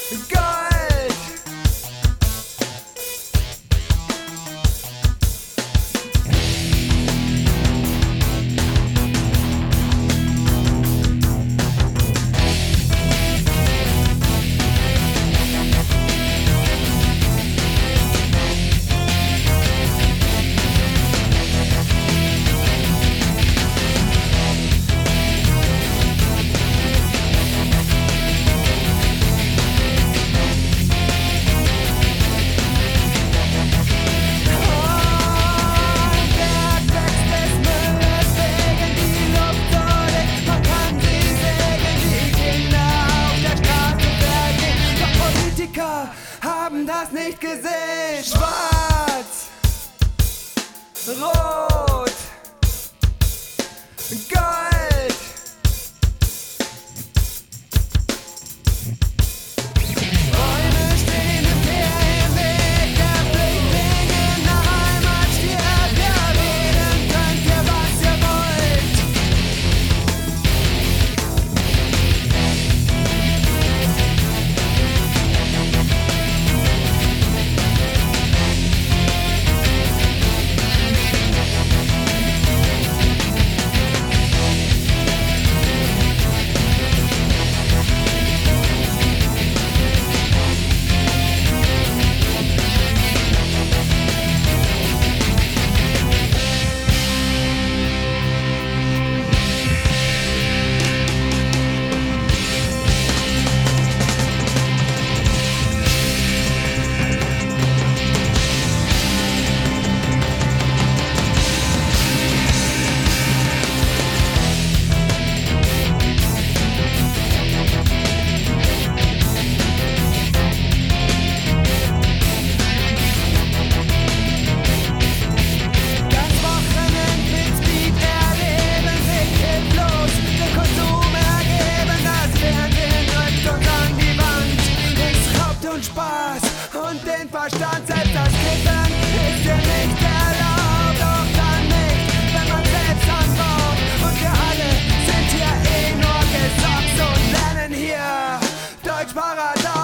Gold. Haben das nicht gesehen. Schwarz, Rot, Gold. Bäume stehen im Weg der Flüchtlinge nach Heimat stirbt. Ja, wählen könnt ihr, was ihr wollt. Spaß und den Verstand, selbst das Kippen ist dir nicht erlaubt, doch dann nicht, wenn man selbst anbaut. Und wir alle sind hier nur Gesocks und lernen hier Deutsch Paradox.